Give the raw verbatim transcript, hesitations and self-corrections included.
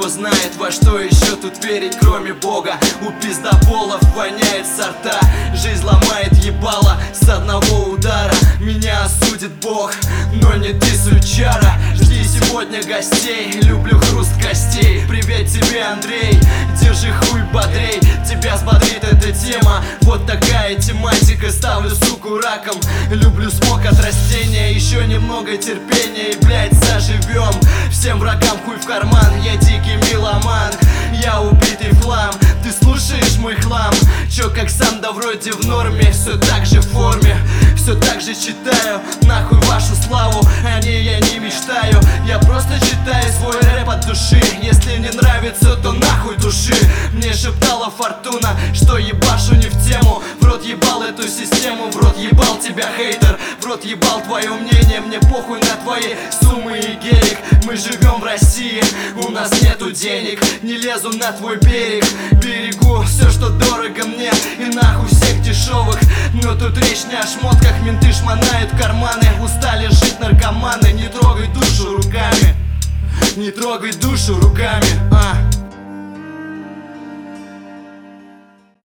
знает, во что еще тут верить, кроме Бога. У пиздоболов воняет сорта. Жизнь ломает ебало с одного удара. Меня осудит Бог, но не ты, сучара. Жди сегодня гостей, люблю хруст костей. Привет тебе, Андрей, держи хуй бодрей. Тебя взбодрит эта тема, вот такая тематика. Ставлю суку раком, люблю смог от растения. Еще немного терпения и, блять, заживем. Всем врагам хуй в карман, я дикий меломан. Я убитый в хлам, ты слушаешь мой хлам. Чё, как сам, да вроде в норме. Все так же в форме, все так же читаю. Нахуй вашу славу, о ней я не мечтаю. Я просто читаю свой рэп от души. Если не нравится, то нахуй души. Мне шептала фортуна, что ебашу не в тему. В рот ебал эту систему, в рот ебал тебя, хейтер. В рот ебал твое мнение, мне похуй на твои суммы и гелик. Мы живем в России, у нас нету денег. Не лезу на твой берег, берегу все, что дорого мне. И нахуй всех дешевых. Но тут речь не о шмотках, менты шмонают карманы. Устали жить наркоманы, не трогай душу руками. Не трогай душу руками, а